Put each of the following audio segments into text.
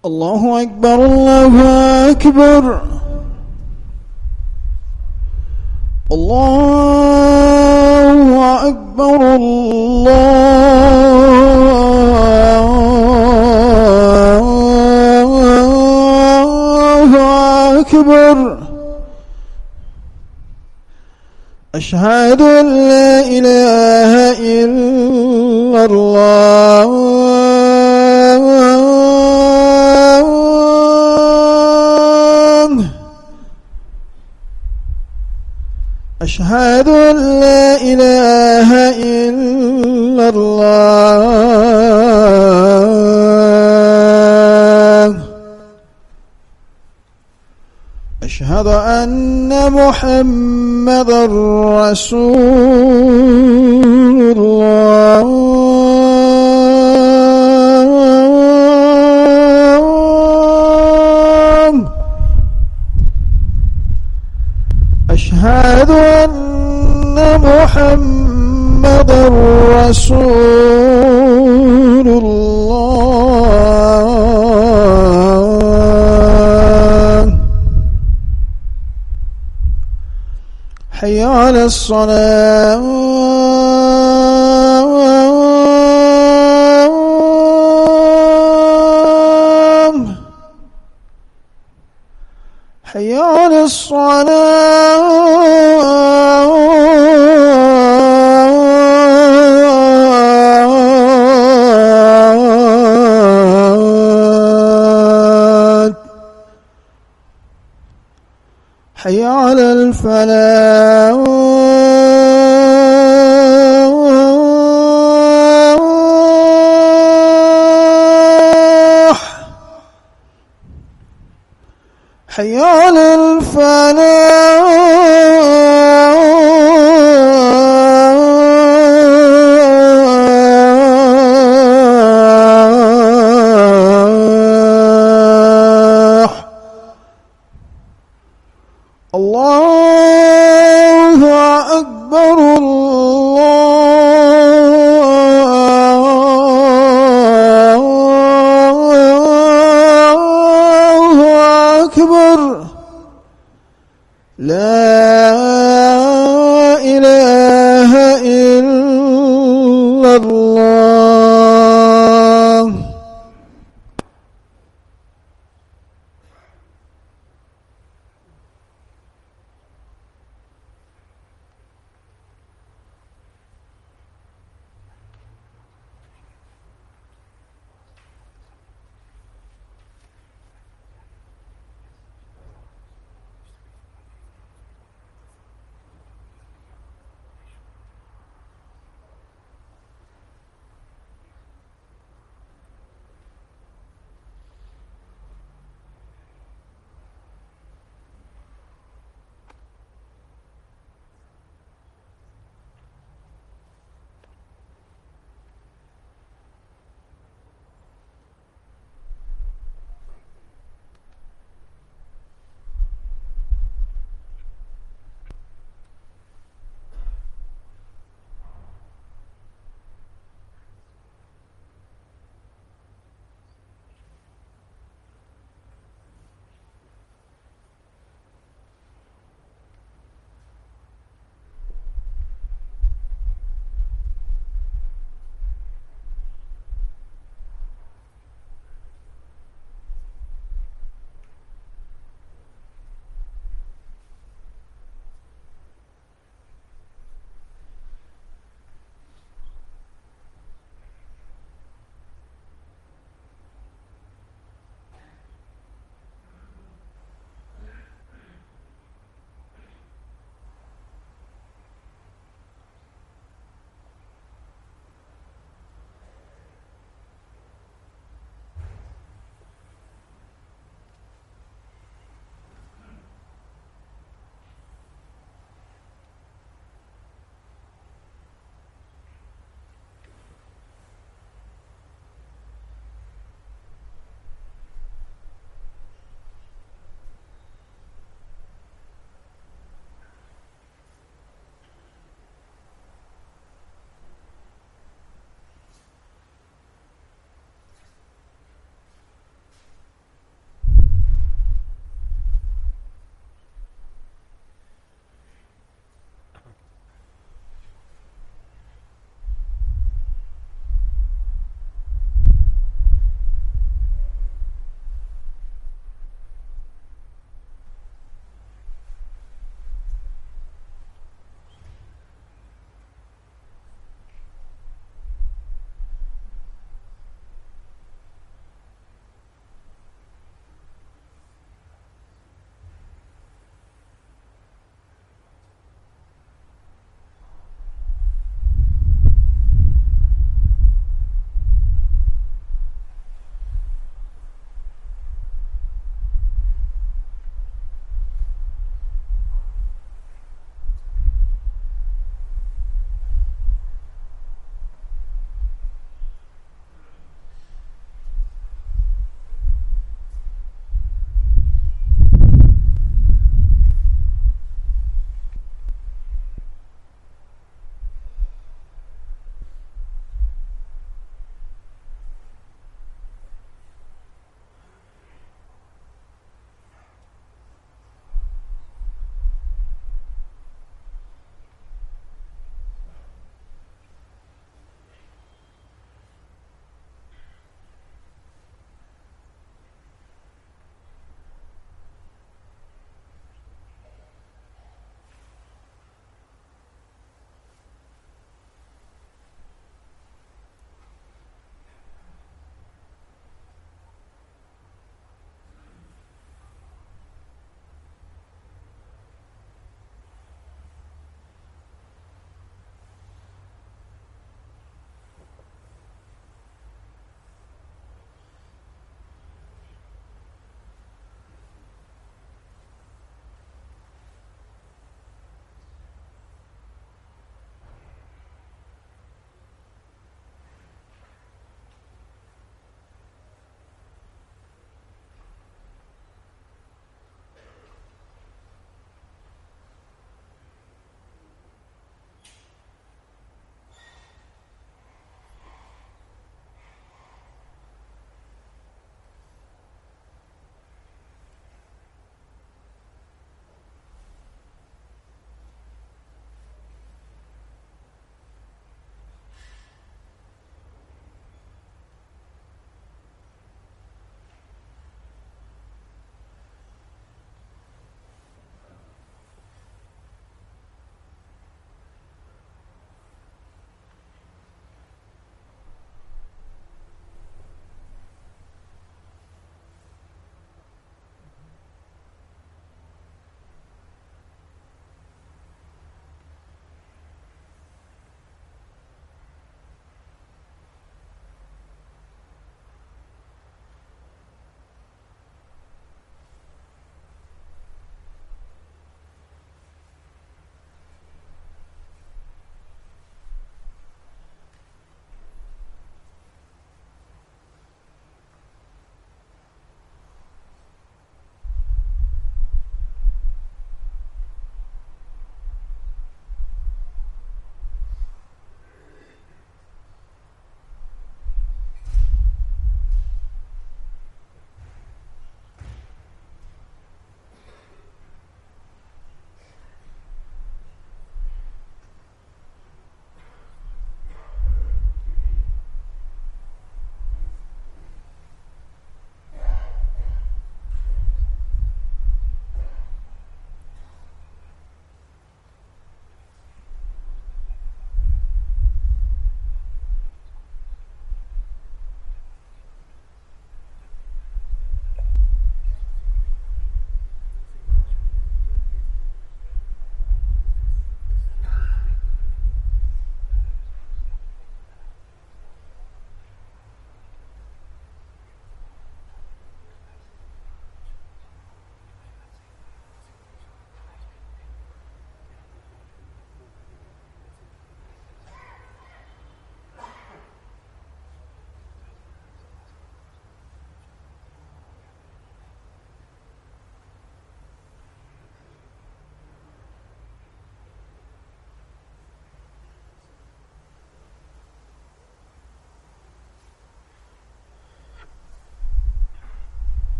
الله أكبر الله أكبر الله أكبر الله أكبر أشهد أن لا إله إلا الله أشهد أن لا إله إلا الله أشهد أن محمدًا رسول الله أشهد أن محمدًا رسول الله حي على الصلاة حي على الصلاة حي على الفلاح حي على الفلاح الله أكبر الله أكبر لا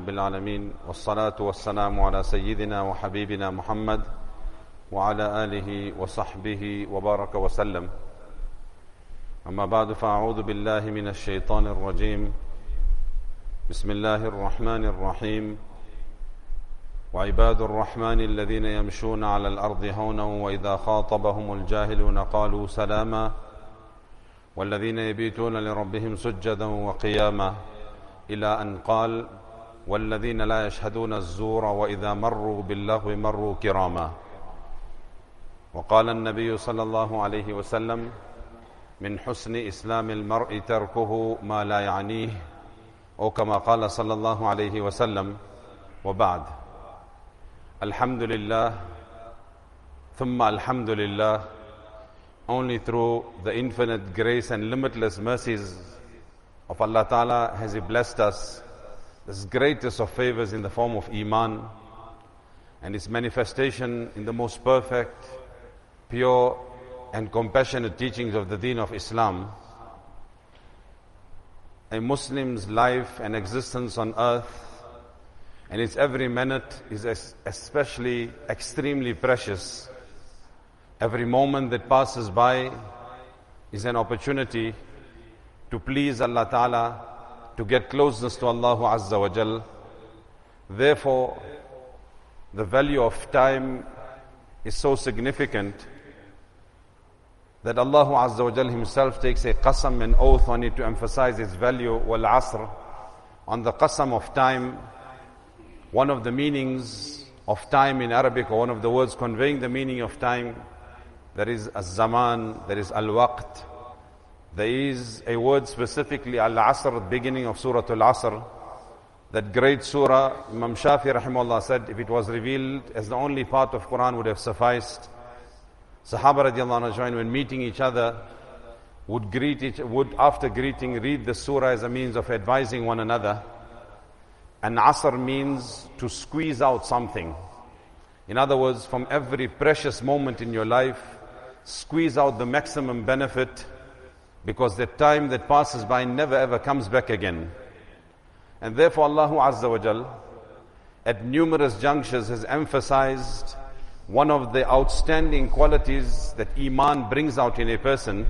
العالمين والصلاة والسلام على سيدنا وحبيبنا محمد وعلى آله وصحبه وبارك وسلم. أما بعد فأعوذ بالله من الشيطان الرجيم. بسم الله الرحمن الرحيم. وعباد الرحمن الذين يمشون على الأرض هونا وإذا خاطبهم الجاهلون قالوا سلاما والذين يبيتون لربهم سجدا وقياما إلى أن قال والذين لا يشهدون الزور وإذا مروا باللغو مروا كراما. وقال النبي صلى الله عليه وسلم من حسن إسلام المرء تركه ما لا يعنيه أو كما قال صلى الله عليه وسلم. وبعد. Alhamdulillah, thumma alhamdulillah, only through the infinite grace and limitless mercies of Allah Ta'ala has He blessed us this greatest of favors in the form of Iman and its manifestation in the most perfect, pure and compassionate teachings of the Deen of Islam. A Muslim's life and existence on earth and its every minute is especially extremely precious. Every moment that passes by is an opportunity to please Allah Ta'ala, to get closeness to Allah Azza wa Jal. Therefore, the value of time is so significant that Allah Azza wa Jal Himself takes a qasam, an oath on it to emphasize its value. Wal asr, on the qasam of time. One of the meanings of time in Arabic, or one of the words conveying the meaning of time, there is az-zaman, there is al-waqt. There is a word specifically, al-asr, beginning of Surah Al-Asr. That great surah, Imam Shafi rahimahullah said, if it was revealed as the only part of Quran would have sufficed. Sahaba radiallahu anhu, when meeting each other, would after greeting read the surah as a means of advising one another. And asr means to squeeze out something. In other words, from every precious moment in your life, squeeze out the maximum benefit, because the time that passes by never ever comes back again. And therefore Allah Azza wa Jal at numerous junctures has emphasized one of the outstanding qualities that Iman brings out in a person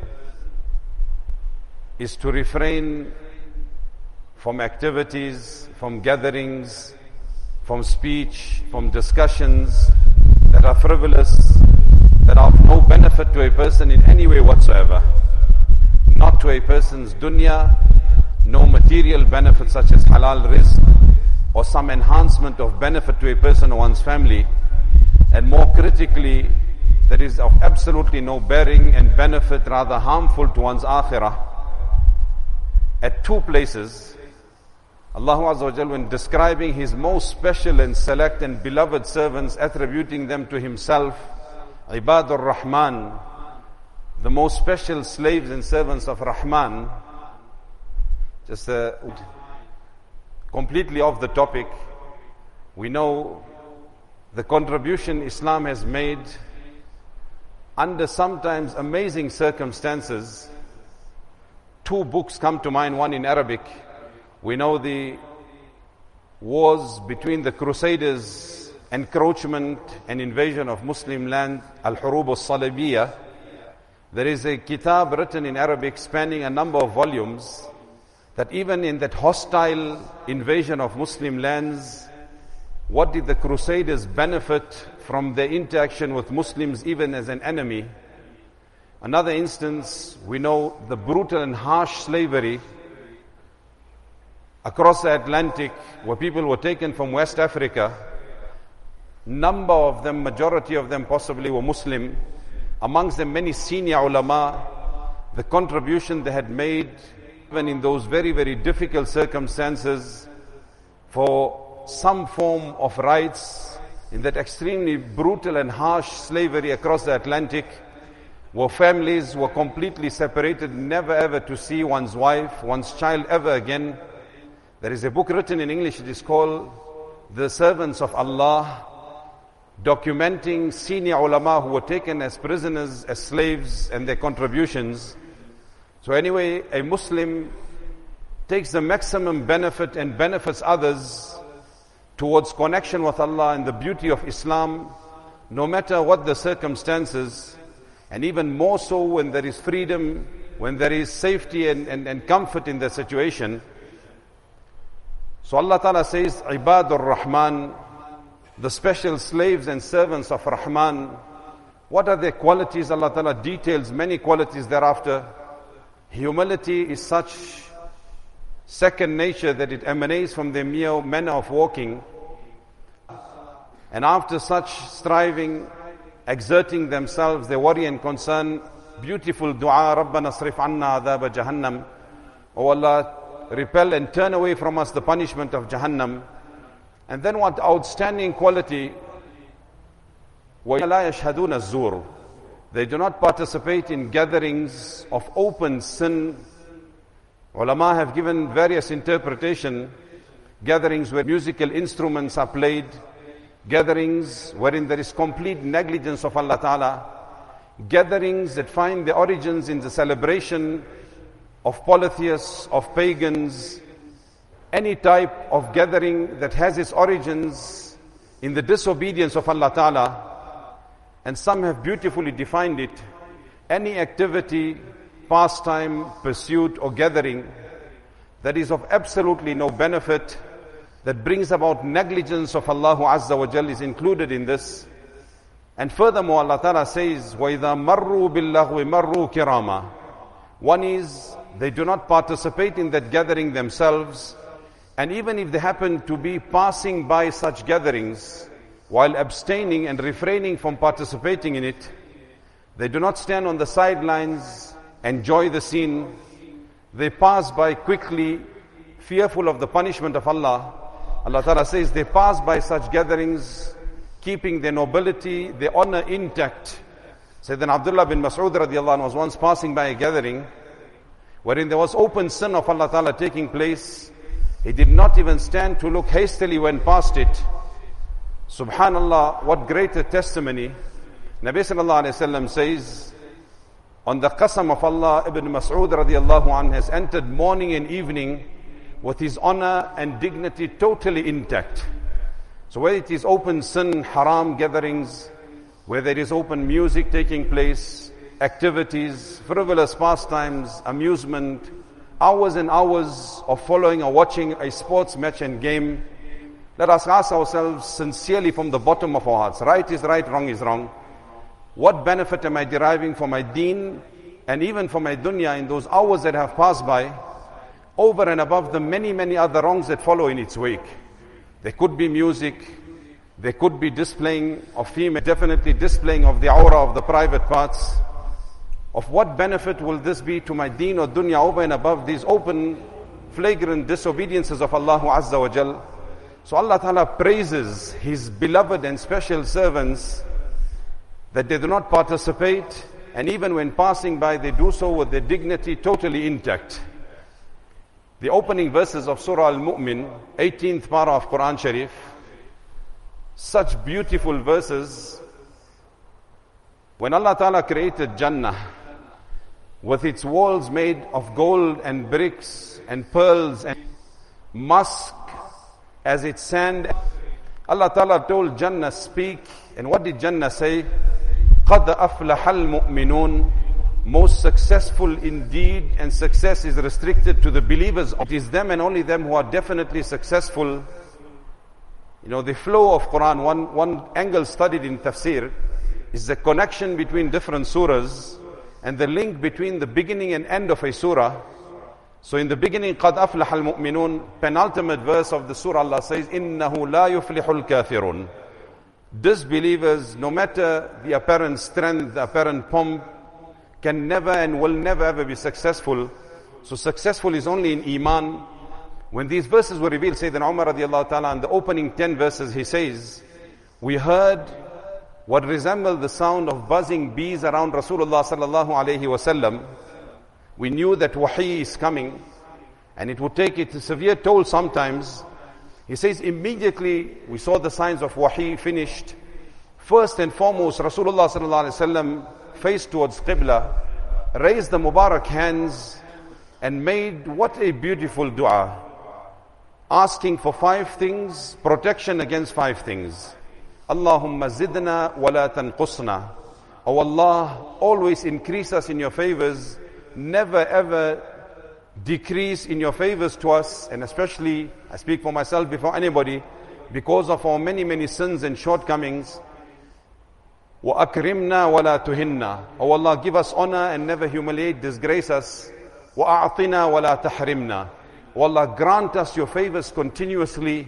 is to refrain from activities, from gatherings, from speech, from discussions that are frivolous, that are of no benefit to a person in any way whatsoever. Not to a person's dunya, no material benefit such as halal rizq, or some enhancement of benefit to a person or one's family, and more critically, that is of absolutely no bearing and benefit, rather harmful to one's akhirah. At two places, Allah Azza wa Jal, when describing His most special and select and beloved servants, attributing them to Himself, Ibadur Rahman, the most special slaves and servants of Rahman, just completely off the topic, we know the contribution Islam has made under sometimes amazing circumstances. Two books come to mind, one in Arabic. We know the wars between the Crusaders, encroachment and invasion of Muslim land, Al-Hurub al-Salibiyah. There is a kitab written in Arabic spanning a number of volumes that even in that hostile invasion of Muslim lands, what did the Crusaders benefit from their interaction with Muslims even as an enemy? Another instance, we know the brutal and harsh slavery across the Atlantic, where people were taken from West Africa. Number of them, majority of them possibly were Muslim. Amongst them many senior ulama, the contribution they had made even in those very, very difficult circumstances for some form of rights in that extremely brutal and harsh slavery across the Atlantic, where families were completely separated, never ever to see one's wife, one's child ever again. There is a book written in English, it is called The Servants of Allah, documenting senior ulama who were taken as prisoners, as slaves, and their contributions. So anyway, a Muslim takes the maximum benefit and benefits others towards connection with Allah and the beauty of Islam, no matter what the circumstances, and even more so when there is freedom, when there is safety and comfort in the situation. So Allah Ta'ala says, Ibadur Rahman, the special slaves and servants of Rahman. What are their qualities? Allah Ta'ala details many qualities thereafter. Humility is such second nature that it emanates from their mere manner of walking. And after such striving, exerting themselves, their worry and concern, beautiful dua, Rabbana asrif anna adhaba Jahannam. O Allah, repel and turn away from us the punishment of Jahannam. And then what outstanding quality, وَلَا يَشْهَدُونَ الزُّورِ, they do not participate in gatherings of open sin. Ulama have given various interpretation. Gatherings where musical instruments are played, gatherings wherein there is complete negligence of Allah Ta'ala, gatherings that find their origins in the celebration of polytheists, of pagans, any type of gathering that has its origins in the disobedience of Allah Ta'ala. And some have beautifully defined it. Any activity, pastime, pursuit or gathering that is of absolutely no benefit, that brings about negligence of Allah Azza wa Jal, is included in this. And furthermore, Allah Ta'ala says, وَإِذَا مَرُّوا بِاللَّغْوِ مَرُّوا كِرَامًا. One is, they do not participate in that gathering themselves, and even if they happen to be passing by such gatherings, while abstaining and refraining from participating in it, they do not stand on the sidelines, enjoy the scene. They pass by quickly, fearful of the punishment of Allah. Allah Ta'ala says they pass by such gatherings, keeping their nobility, their honor intact. Sayyidina Abdullah bin Mas'ud radiallahu anhu was once passing by a gathering wherein there was open sin of Allah Ta'ala taking place. He did not even stand to look hastily when past it. Subhanallah, what greater testimony. Nabi sallallahu alayhi wa sallam says, on the qasam of Allah, Ibn Mas'ud radiallahu anhu has entered morning and evening with his honor and dignity totally intact. So whether it is open sin, haram gatherings, where there is open music taking place, activities, frivolous pastimes, amusement, hours and hours of following or watching a sports match and game, let us ask ourselves sincerely from the bottom of our hearts, right is right, wrong is wrong. What benefit am I deriving for my deen and even for my dunya in those hours that have passed by, over and above the many, many other wrongs that follow in its wake? There could be music, there could be displaying of female, definitely displaying of the aura of the private parts. Of what benefit will this be to my deen or dunya over and above these open, flagrant disobediences of Allah Azza wa Jal? So Allah Ta'ala praises His beloved and special servants that they do not participate, and even when passing by they do so with their dignity totally intact. The opening verses of Surah Al-Mu'min, 18th para of Quran Sharif, such beautiful verses. When Allah Ta'ala created Jannah with its walls made of gold and bricks and pearls and musk as its sand, Allah Ta'ala told Jannah, speak. And what did Jannah say? قَدْ أَفْلَحَ الْمُؤْمِنُونَ. Most successful indeed, and success is restricted to the believers. It is them and only them who are definitely successful. You know, the flow of Quran, one angle studied in tafsir is the connection between different surahs and the link between the beginning and end of a surah. So in the beginning, قَدْ أَفْلَحَ الْمُؤْمِنُونَ, penultimate verse of the surah, Allah says, إِنَّهُ لَا يُفْلِحُ الْكَافِرُونَ. Disbelievers, no matter the apparent strength, the apparent pomp, can never and will never ever be successful. So successful is only in Iman. When these verses were revealed, Sayyidina Umar radiallahu ta'ala, in the opening 10 verses, he says, we heard what resembled the sound of buzzing bees around Rasulullah sallallahu alayhi wasallam. We knew that wahi is coming, and it would take it a severe toll sometimes. He says, immediately we saw the signs of wahi finished. First and foremost, Rasulullah sallallahu alayhi wasallam faced towards Qibla, raised the Mubarak hands, and made what a beautiful dua. asking for 5 things, protection against 5 things. Allahumma zidna wa la tanqusna. O Allah, always increase us in your favors, never ever decrease in your favors to us, and especially, I speak for myself before anybody, because of our many sins and shortcomings. Wa akrimna wa la tuhinna. O Allah, give us honor and never humiliate, disgrace us. Wa a'tina wa la tahrimna. O Allah, grant us your favors continuously,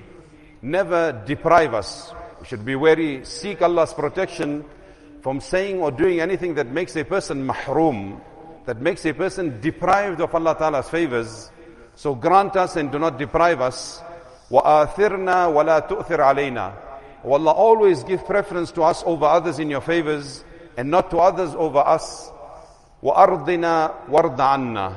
never deprive us. We should be wary, seek Allah's protection from saying or doing anything that makes a person mahroom, that makes a person deprived of Allah Ta'ala's favors. So grant us and do not deprive us. وَآثِرْنَا وَلَا تُؤْثِرْ عَلَيْنَا. O Allah, always give preference to us over others in your favors and not to others over us. وَأَرْضِنَا وَارْضَ عَنَّا.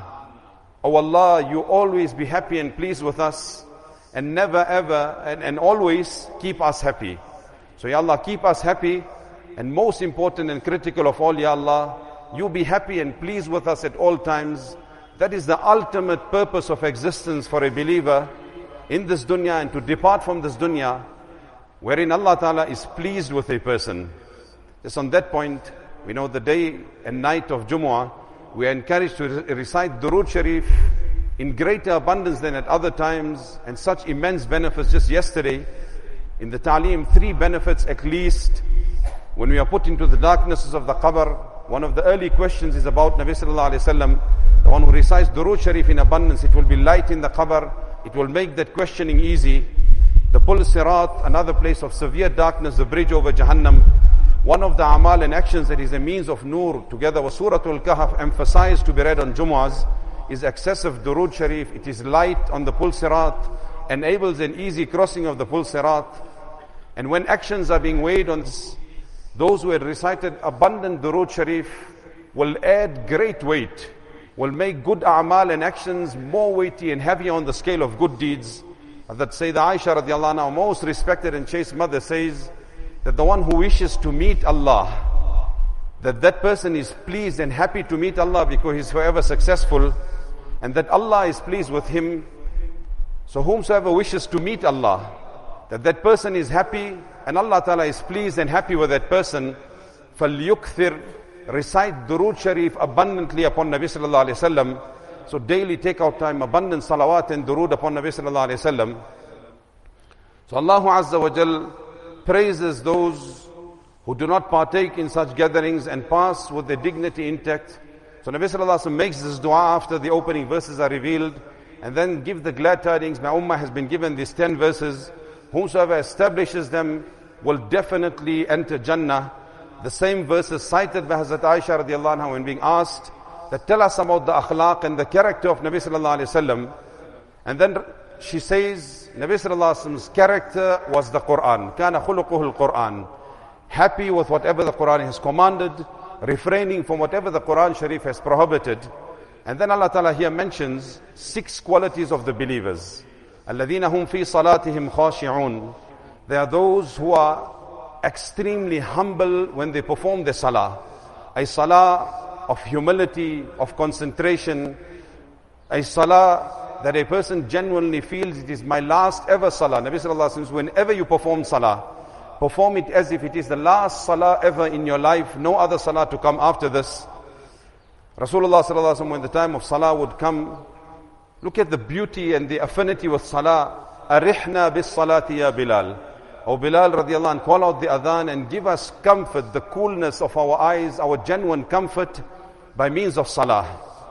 O Allah, you always be happy and pleased with us and never ever and always keep us happy. So Ya Allah, keep us happy, and most important and critical of all, Ya Allah, you be happy and pleased with us at all times. That is the ultimate purpose of existence for a believer in this dunya, and to depart from this dunya wherein Allah Ta'ala is pleased with a person. Just on that point, we know the day and night of Jumu'ah, we are encouraged to recite Durood Sharif in greater abundance than at other times, and such immense benefits. Just yesterday, in the Ta'aleem, 3 benefits at least. When we are put into the darknesses of the qabr, one of the early questions is about Nabi Sallallahu Alaihi Wasallam. The one who recites Durood Sharif in abundance, it will be light in the qabr. It will make that questioning easy. The Pul Sirat, another place of severe darkness, the bridge over Jahannam. One of the amal and actions that is a means of nur, together with Suratul Kahf, emphasized to be read on Jumu'ahs, is excessive Durood Sharif. It is light on the Pul Sirat, enables an easy crossing of the Pul Sirat. And when actions are being weighed on this, those who had recited abundant Durood Sharif will add great weight, will make good a'mal and actions more weighty and heavier on the scale of good deeds. That Sayyidah Aisha radiallahu anha, our most respected and chaste mother, says that the one who wishes to meet Allah, that person is pleased and happy to meet Allah because he's forever successful, and that Allah is pleased with him. So whomsoever wishes to meet Allah, that person is happy and Allah Ta'ala is pleased and happy with that person. فَلْيُكْثِرْ, recite Durood Sharif abundantly upon Nabi Sallallahu Alaihi Wasallam. So daily take out time, abundant salawat and durood upon Nabi Sallallahu Alaihi Wasallam. So Allah Azza wa Jal praises those who do not partake in such gatherings and pass with their dignity intact. So Nabi Sallallahu Alaihi Wasallam makes this dua after the opening verses are revealed, and then give the glad tidings. My ummah has been given these 10 verses. Whomsoever establishes them will definitely enter Jannah. The same verses cited by Hazrat Aisha radiallahu anha when being asked that tell us about the akhlaq and the character of Nabi Sallallahu Alaihi Wasallam. And then she says Nabi Sallallahu Alaihi Wasallam's character was the Quran. Kana khuluquhu al-Quran. Happy with whatever the Quran has commanded, refraining from whatever the Quran Sharif has prohibited. And then Allah Ta'ala here mentions 6 qualities of the believers. الَّذِينَ هُمْ فِي صَلَاتِهِمْ خَاشِعُونَ. They are those who are extremely humble when they perform their salah. A salah of humility, of concentration. A salah that a person genuinely feels it is my last ever salah. Nabi Sallallahu Alaihi Wasallam, whenever you perform salah, perform it as if it is the last salah ever in your life. No other salah to come after this. Rasulullah Sallallahu Alaihi Wasallam, when the time of salah would come, look at the beauty and the affinity with salah. Arihna bis salati ya Bilal. O Bilal radiallahu anh, call out the adhan and give us comfort, the coolness of our eyes, our genuine comfort by means of salah.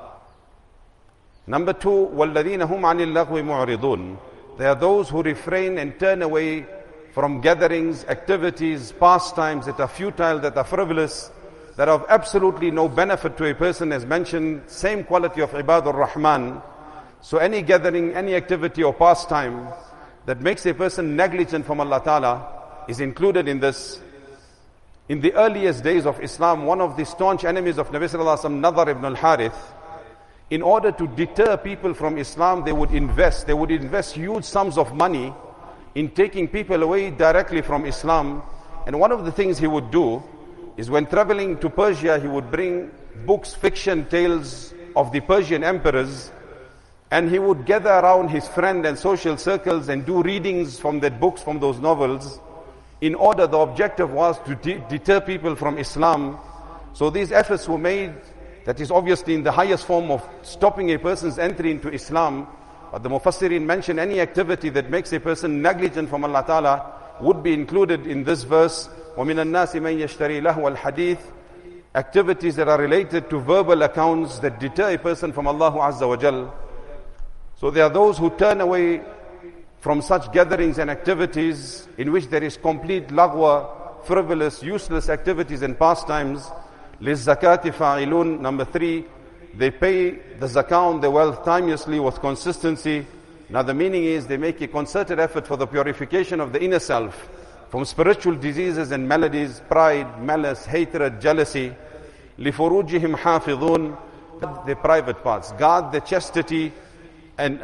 Number 2, وَالَّذِينَ هُمْ عَنِ اللَّغْوِ مُعْرِضُونَ. They are those who refrain and turn away from gatherings, activities, pastimes that are futile, that are frivolous, that are of absolutely no benefit to a person, as mentioned, same quality of Ibadur Rahman. So any gathering, any activity or pastime that makes a person negligent from Allah Ta'ala is included in this. In the earliest days of Islam, one of the staunch enemies of Nabi Sallallahu Alaihi Wasallam, Nadar ibn al-Harith, in order to deter people from Islam, they would invest huge sums of money in taking people away directly from Islam. And one of the things he would do is when traveling to Persia, he would bring books, fiction, tales of the Persian emperors, And he would gather around his friend and social circles and do readings from that books, from those novels, in order, the objective was to deter people from Islam. So these efforts were made. That is obviously in the highest form of stopping a person's entry into Islam. But the Mufassirin mention any activity that makes a person negligent from Allah Ta'ala would be included in this verse. وَمِنَ النَّاسِ مَنْ يَشْتَرِي لَهْوَ الْحَدِيثِ. Activities that are related to verbal accounts that deter a person from Allah Azza wa Jal. So there are those who turn away from such gatherings and activities in which there is complete lagwa, frivolous, useless activities and pastimes. لِلزَّكَاةِ فَاعِلُونَ. Number 3, they pay the zakah on their wealth timeously with consistency. Now the meaning is they make a concerted effort for the purification of the inner self from spiritual diseases and maladies, pride, malice, hatred, jealousy. لِفُرُوجِهِمْ حَافِظُونَ. Their private parts. Guard their chastity and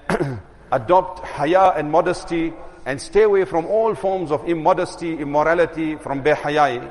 adopt haya and modesty and stay away from all forms of immodesty, immorality, from behayai.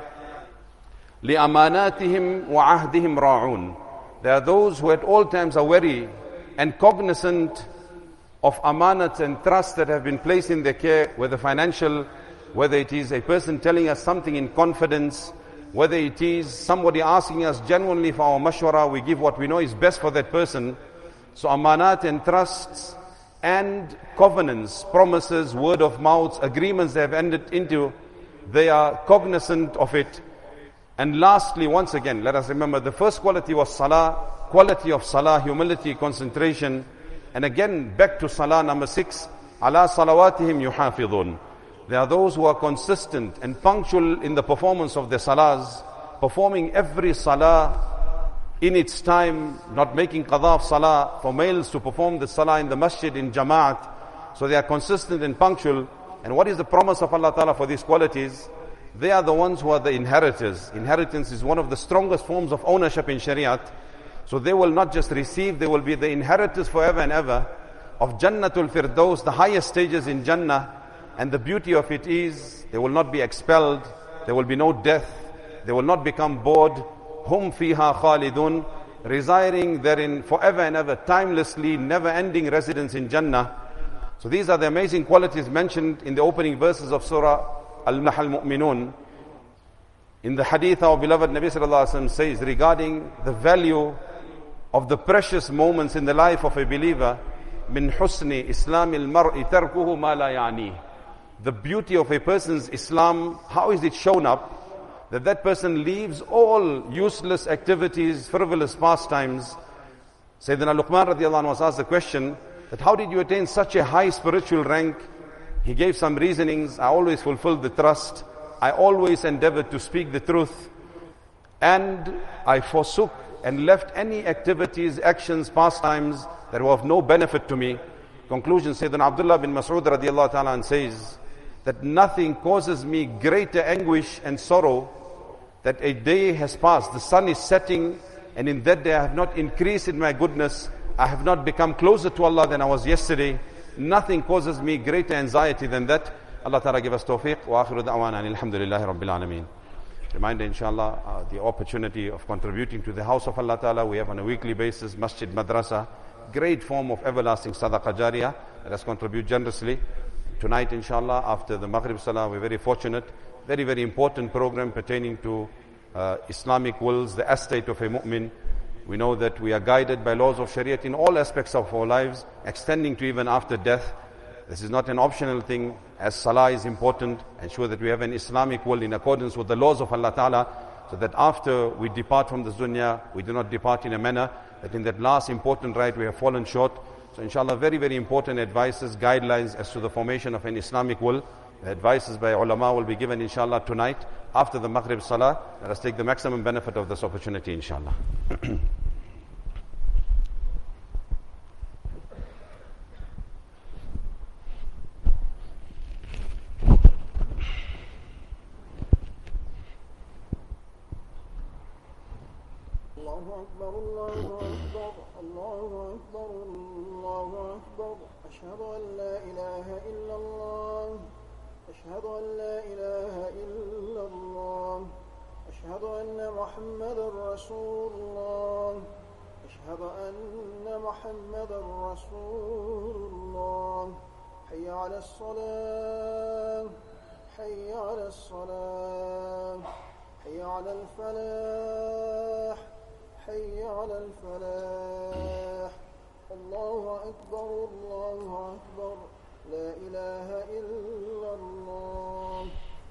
لِأَمَانَاتِهِمْ وَعَهْدِهِمْ رَاعُونَ. There are those who at all times are wary and cognizant of amanats and trusts that have been placed in their care, whether financial, whether it is a person telling us something in confidence, whether it is somebody asking us genuinely for our mashwara, we give what we know is best for that person. So amanat and trusts and covenants, promises, word of mouth, agreements they have entered into, they are cognizant of it. And lastly, once again, let us remember the first quality was salah, quality of salah, humility, concentration. And again, back to salah, number 6, ala salawatihim yuhafidun. There are those who are consistent and punctual in the performance of their salahs, performing every salah in its time, not making qadha of salah, for males to perform the salah in the masjid in jama'at. So they are consistent and punctual. And what is the promise of Allah Ta'ala for these qualities? They are the ones who are the inheritors. Inheritance is one of the strongest forms of ownership in Shariat. So they will not just receive, they will be the inheritors forever and ever of Jannatul Firdaus, the highest stages in Jannah. And the beauty of it is, they will not be expelled, there will be no death, they will not become bored. Hum fiha khalidun, residing therein forever and ever, timelessly, never-ending residence in Jannah. So these are the amazing qualities mentioned in the opening verses of Surah Al-Nahl Mu'minun. In the hadith, our beloved Nabi Sallallahu Alaihi Wasallam says regarding the value of the precious moments in the life of a believer, min husni islamil mar'i tarkuhu ma la ya'ni. The beauty of a person's Islam, how is it shown up? That person leaves all useless activities, frivolous pastimes. Sayyidina Luqman radiallahu anhu was asked the question that how did you attain such a high spiritual rank? He gave some reasonings. I always fulfilled the trust. I always endeavored to speak the truth. And I forsook and left any activities, actions, pastimes that were of no benefit to me. Conclusion, Sayyidina Abdullah bin Mas'ud radiallahu ta'ala says that nothing causes me greater anguish and sorrow that a day has passed, the sun is setting, and in that day I have not increased in my goodness, I have not become closer to Allah than I was yesterday. Nothing causes me greater anxiety than that. Allah Ta'ala give us tawfiq. Wa akhiru da'wana alhamdulillahi rabbil alameen. Reminder, inshallah, the opportunity of contributing to the house of Allah Ta'ala. We have on a weekly basis, Masjid Madrasa, great form of everlasting sadaqah jariyah. Let us contribute generously. Tonight, inshallah, after the Maghrib Salah, we're very fortunate. Very, very important program pertaining to Islamic wills, the estate of a mu'min. We know that we are guided by laws of Shariat in all aspects of our lives, extending to even after death. This is not an optional thing, as Salah is important. Ensure that we have an Islamic will in accordance with the laws of Allah Ta'ala, so that after we depart from this dunya, we do not depart in a manner that in that last important right we have fallen short. So inshallah, very, very important advices, guidelines as to the formation of an Islamic will. The advices by ulama will be given inshallah tonight after the Maghrib Salah. Let us take the maximum benefit of this opportunity inshallah. Allahu Akbar, Allahu Akbar, Allahu Akbar, Allahu Akbar. Ashhadu an la ilaha illallah. أشهد أن لا إله إلا الله أشهد أن محمد رسول الله أشهد أن محمدا رسول الله. حي على الصلاة، حي على الصلاة، حي على الفلاح، حي على الفلاح. الله أكبر، الله أكبر، لا إله إلا الله.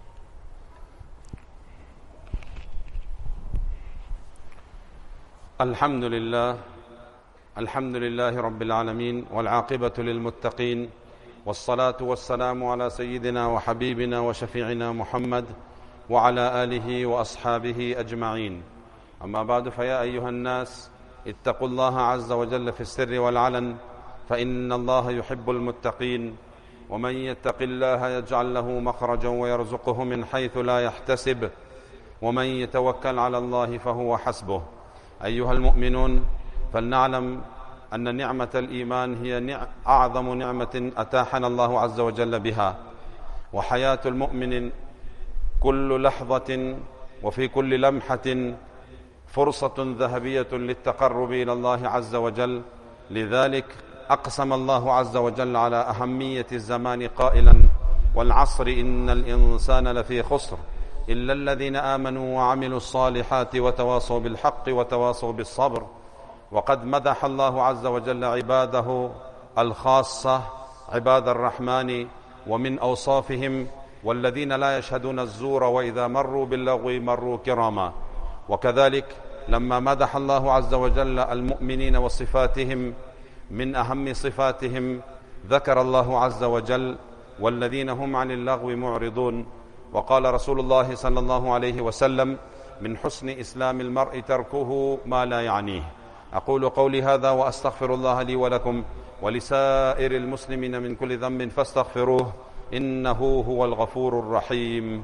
الحمد لله، الحمد لله رب العالمين، والعاقبة للمتقين، والصلاة والسلام على سيدنا وحبيبنا وشفيعنا محمد وعلى آله وأصحابه أجمعين. أما بعد، فيا أيها الناس اتقوا الله عز وجل في السر والعلن، فإن الله يحب المتقين. ومن يتق الله يجعل له مخرجا ويرزقه من حيث لا يحتسب، ومن يتوكل على الله فهو حسبه. أيها المؤمنون، فلنعلم أن نعمة الإيمان هي أعظم نعمة أتاحنا الله عز وجل بها. وحياة المؤمن كل لحظة وفي كل لمحة فرصة ذهبية للتقرب إلى الله عز وجل. لذلك أقسم الله عز وجل على أهمية الزمان قائلا: والعصر إن الإنسان لفي خسر إلا الذين آمنوا وعملوا الصالحات وتواصوا بالحق وتواصوا بالصبر. وقد مدح الله عز وجل عباده الخاصة عباد الرحمن، ومن أوصافهم: والذين لا يشهدون الزور وإذا مروا باللغو مروا كراما. وكذلك لما مدح الله عز وجل المؤمنين وصفاتهم، من أهم صفاتهم ذكر الله عز وجل: والذين هم عن اللغو معرضون. وقال رسول الله صلى الله عليه وسلم: من حسن إسلام المرء تركه ما لا يعنيه. أقول قولي هذا وأستغفر الله لي ولكم ولسائر المسلمين من كل ذنب فاستغفروه، إنه هو الغفور الرحيم.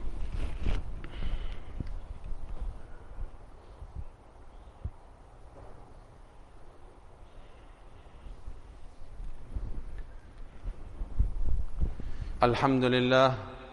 الحمد لله،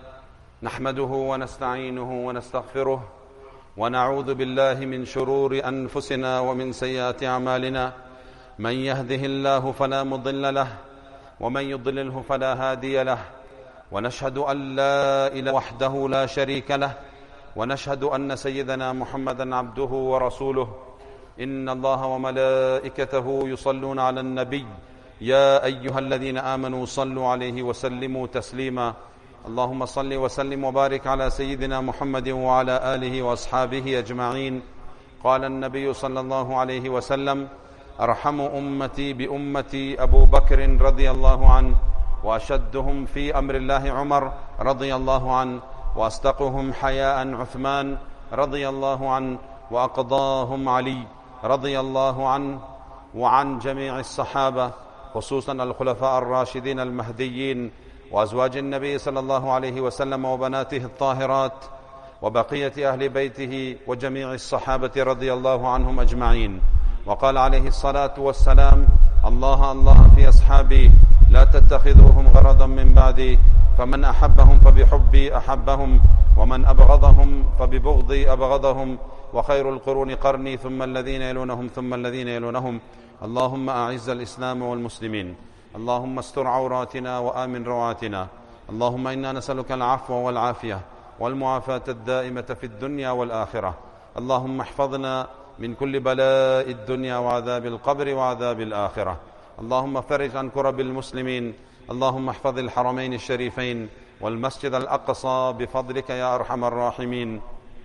نحمده ونستعينه ونستغفره، ونعوذ بالله من شرور أنفسنا ومن سيئات أعمالنا. من يهده الله فلا مضل له، ومن يضلله فلا هادي له. ونشهد أن لا إله وحده لا شريك له، ونشهد أن سيدنا محمدا عبده ورسوله. إن الله وملائكته يصلون على النبي، يا أيها الذين آمنوا صلوا عليه وسلموا تسليما. اللهم صل وسلم وبارك على سيدنا محمد وعلى آله وأصحابه أجمعين. قال النبي صلى الله عليه وسلم: أرحم أمتي بأمتي أبو بكر رضي الله عنه، وأشدهم في أمر الله عمر رضي الله عنه، وأصدقهم حياء عثمان رضي الله عنه، وأقضاهم علي رضي الله عنه، وعن جميع الصحابة، خصوصا الخلفاء الراشدين المهديين، وأزواج النبي صلى الله عليه وسلم وبناته الطاهرات، وبقية أهل بيته، وجميع الصحابة رضي الله عنهم أجمعين. وقال عليه الصلاة والسلام: الله الله في أصحابي، لا تتخذوهم غرضا من بعدي، فمن أحبهم فبحبي أحبهم، ومن أبغضهم فببغضي أبغضهم، وخير القرون قرني ثم الذين يلونهم ثم الذين يلونهم. اللهم أعز الإسلام والمسلمين، اللهم استر عوراتنا وآمن رواتنا. اللهم إنا نسألك العفو والعافية والمعافاة الدائمة في الدنيا والآخرة. اللهم احفظنا من كل بلاء الدنيا وعذاب القبر وعذاب الآخرة. اللهم فرج عن كرب المسلمين. اللهم احفظ الحرمين الشريفين والمسجد الأقصى بفضلك يا أرحم الراحمين.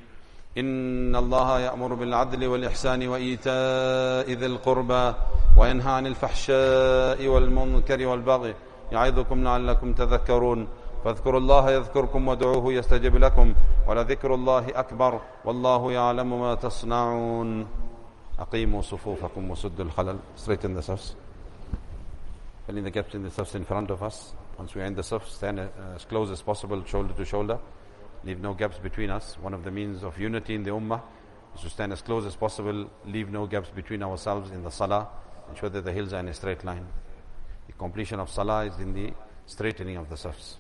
إن الله يأمر بالعدل والإحسان وإيتاء ذي القربى وينهى عن الفحشاء والمنكر والبغي، يعظكم لعلكم تذكرون. فاذكروا الله يذكركم وادعوه يستجب لكم، ولذكر الله أكبر، والله يعلم ما تصنعون. أقيموا صفوفكم وسدوا الخلل. Straighten the safs. Fill in the gaps in the safs in front of us. Once we end the safs, stand as close as possible, shoulder to shoulder. Leave no gaps between us. One of the means of unity in the ummah is to stand as close as possible, leave no gaps between ourselves in the salah, ensure that the hills are in a straight line. The completion of salah is in the straightening of the safs.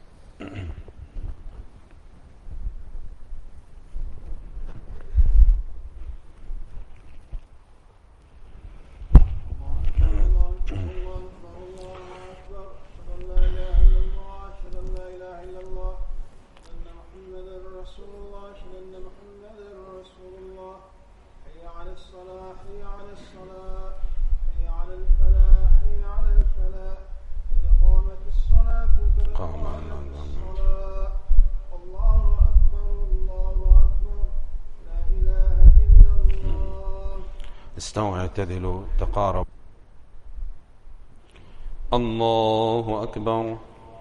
استووا اعتدلوا تقارب. الله أكبر.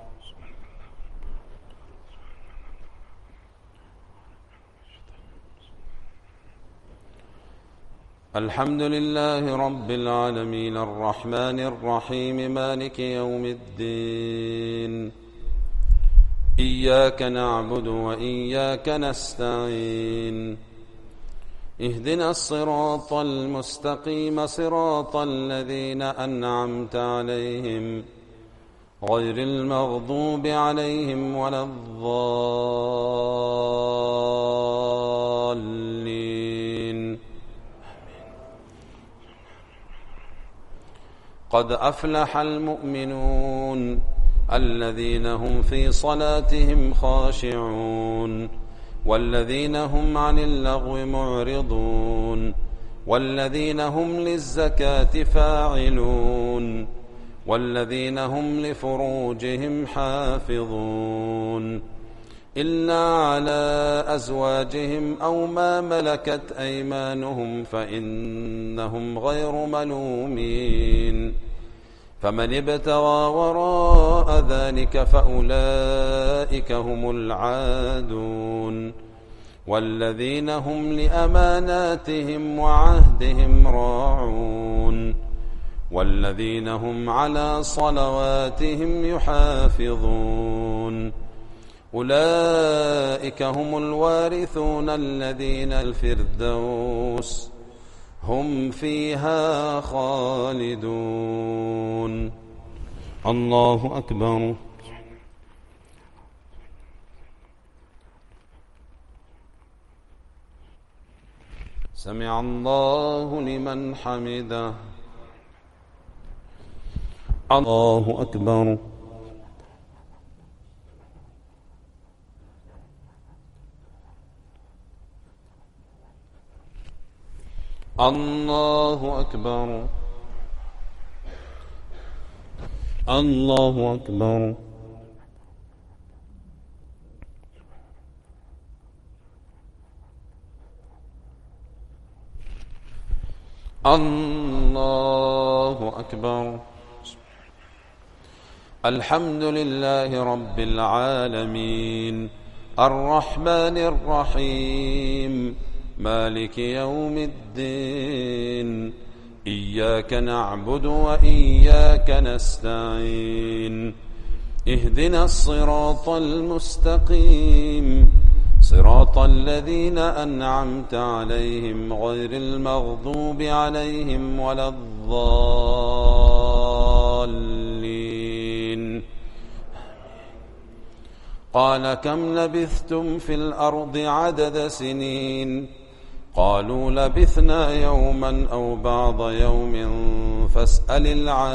الحمد لله رب العالمين الرحمن الرحيم مالك يوم الدين. إياك نعبد وإياك نستعين. اهدنا الصراط المستقيم صراط الذين أنعمت عليهم غير المغضوب عليهم ولا الضالين. قد أفلح المؤمنون الذين هم في صلاتهم خاشعون والذين هم عن اللغو معرضون والذين هم للزكاة فاعلون والذين هم لفروجهم حافظون إلا على أزواجهم أو ما ملكت أيمانهم فإنهم غير ملومين. فمن ابتغى وراء ذلك فأولئك هم العادون والذين هم لأماناتهم وعهدهم راعون والذين هم على صلواتهم يحافظون. أولئك هم الوارثون الذين الفردوس هم فيها خالدون. الله أكبر. سمع الله لمن حمده. الله أكبر. الله أكبر. الله أكبر. الله أكبر. الحمد لله رب العالمين الرحمن الرحيم مالك يوم الدين. إياك نعبد وإياك نستعين. اهدنا الصراط المستقيم صراط الذين أنعمت عليهم غير المغضوب عليهم ولا الضالين. قال كم لبثتم في الأرض عدد سنين؟ قالوا لبثنا يوما أو بعض يوم فاسأل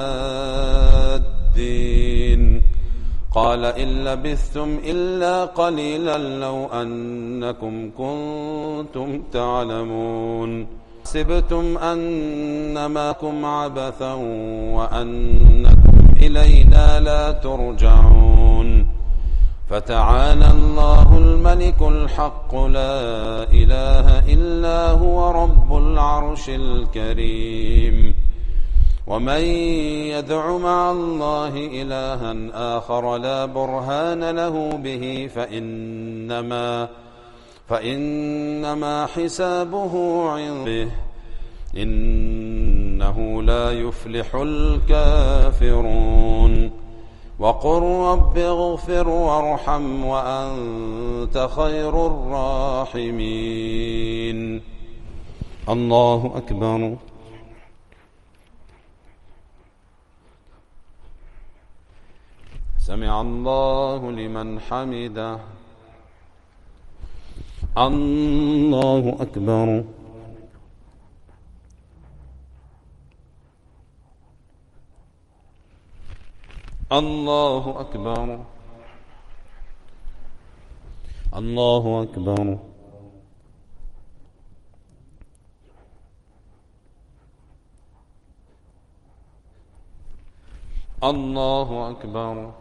العادين. قال إن لبثتم إلا قليلا لو أنكم كنتم تعلمون. حسبتم أنما كنتم عبثا وأنكم إلينا لا ترجعون. فتعالى الله الملك الحق لا إله إلا هو رب العرش الكريم. ومن يدع مع الله إلها آخر لا برهان له به فإنما حسابه عنده إنه لا يفلح الكافرون. وقل رب اغفر وارحم وأنت خير الراحمين. الله أكبر. سمع الله لمن حمده. الله أكبر. الله أكبر. الله أكبر. الله أكبر.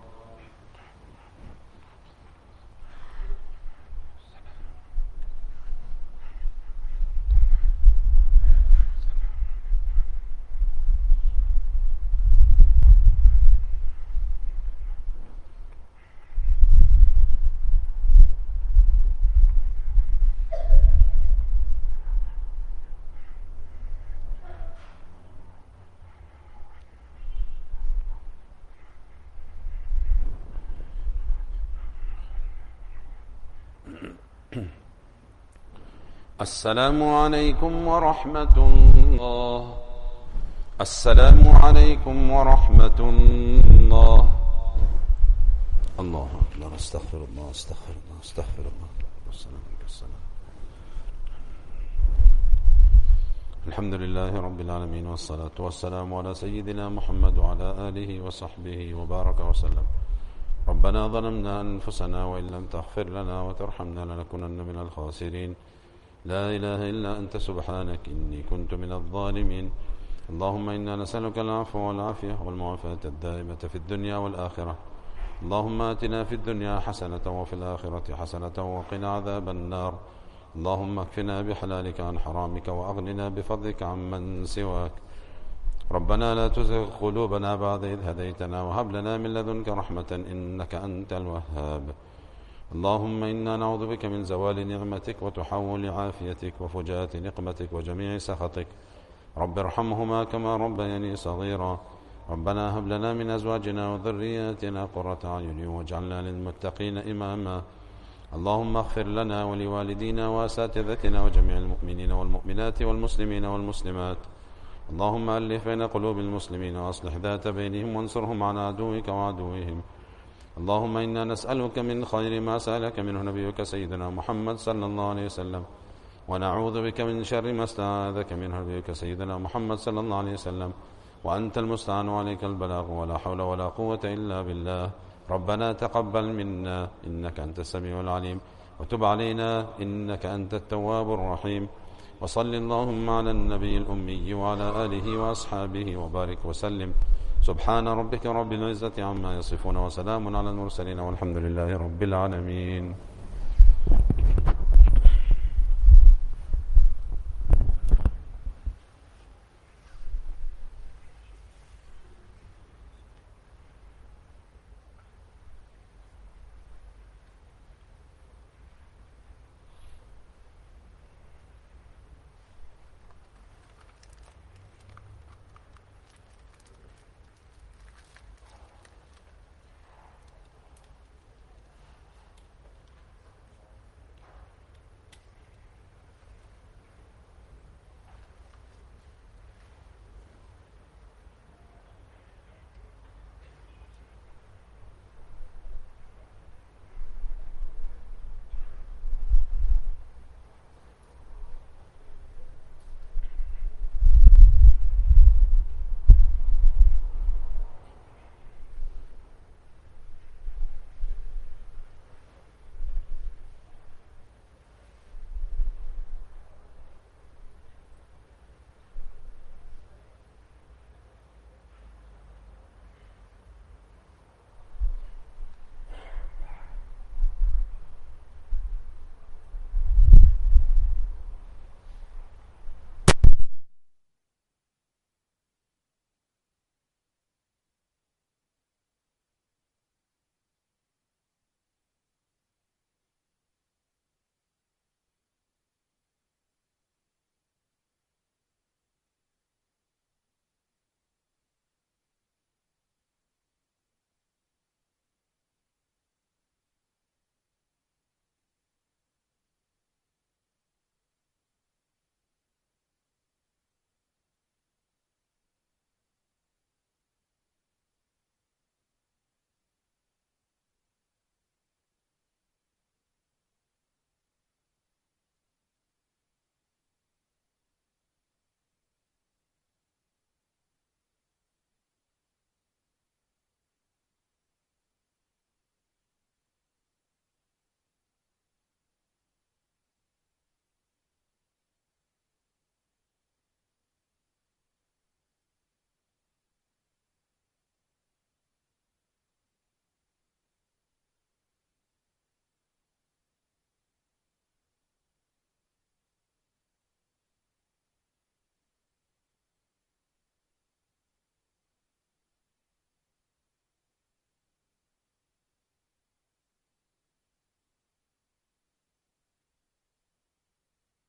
السلام عليكم ورحمة الله. السلام عليكم ورحمة الله. الله أكبر. استغفر الله استغفر الله استغفر الله. والسلام عليكم السلام. الحمد لله رب العالمين، والصلاة والسلام على سيدنا محمد وعلى آله وصحبه وبارك وسلم. ربنا ظلمنا أنفسنا وإن لم تغفر لنا وترحمنا لنكونن من الخاسرين. لا إله إلا أنت سبحانك إني كنت من الظالمين. اللهم إنا نسألك العفو والعافية والمعافاة الدائمة في الدنيا والآخرة. اللهم آتنا في الدنيا حسنة وفي الآخرة حسنة وقنا عذاب النار. اللهم اكفنا بحلالك عن حرامك وأغننا بفضلك عمن سواك. ربنا لا تزغ قلوبنا بعد إذ هديتنا وهب لنا من لدنك رحمة إنك أنت الوهاب. اللهم إنا نعوذ بك من زوال نعمتك وتحول عافيتك وفجاءة نقمتك وجميع سخطك. رب ارحمهما كما ربياني صغيرا. ربنا هب لنا من أزواجنا وذرياتنا قرة أعين واجعلنا للمتقين إماما. اللهم اغفر لنا ولوالدينا وأساتذتنا وجميع المؤمنين والمؤمنات والمسلمين والمسلمات. اللهم ألف بين قلوب المسلمين وأصلح ذات بينهم وانصرهم على عدوك وعدوهم. اللهم إنا نسألك من خير ما سألك منه نبيك سيدنا محمد صلى الله عليه وسلم، ونعوذ بك من شر ما استعاذك منه نبيك سيدنا محمد صلى الله عليه وسلم، وأنت المستعان وعليك البلاغ ولا حول ولا قوة إلا بالله. ربنا تقبل منا إنك أنت السميع العليم، وتب علينا إنك أنت التواب الرحيم. وصل اللهم على النبي الأمي وعلى آله وأصحابه وبارك وسلم. سبحان ربك رب العزة عما يصفون وسلام على المرسلين والحمد لله رب العالمين.